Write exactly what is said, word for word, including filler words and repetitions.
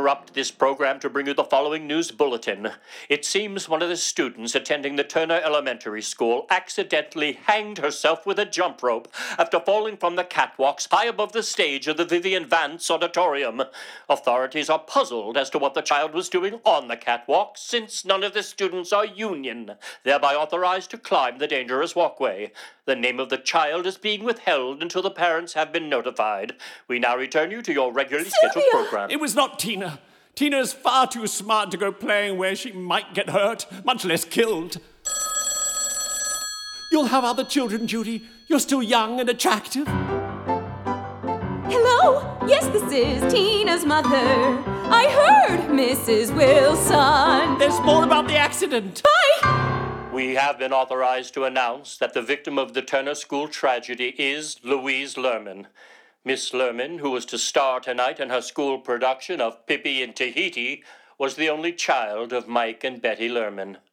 interrupt this program to bring you the following news bulletin. It seems one of the students attending the Turner Elementary School accidentally hanged herself with a jump rope after falling from the catwalks high above the stage of the Vivian Vance Auditorium. Authorities are puzzled as to what the child was doing on the catwalk, since none of the students are union, thereby authorized to climb the dangerous walkway. The name of the child is being withheld until the parents have been notified. We now return you to your regularly Sylvia! scheduled program. It was not Tina. Tina's far too smart to go playing where she might get hurt, much less killed. You'll have other children, Judy. You're still young and attractive. Hello? Yes, this is Tina's mother. I heard, Missus Wilson. There's more about the accident. Bye! We have been authorized to announce that the victim of the Turner School tragedy is Louise Lerman. Miss Lerman, who was to star tonight in her school production of Pippi in Tahiti, was the only child of Mike and Betty Lerman.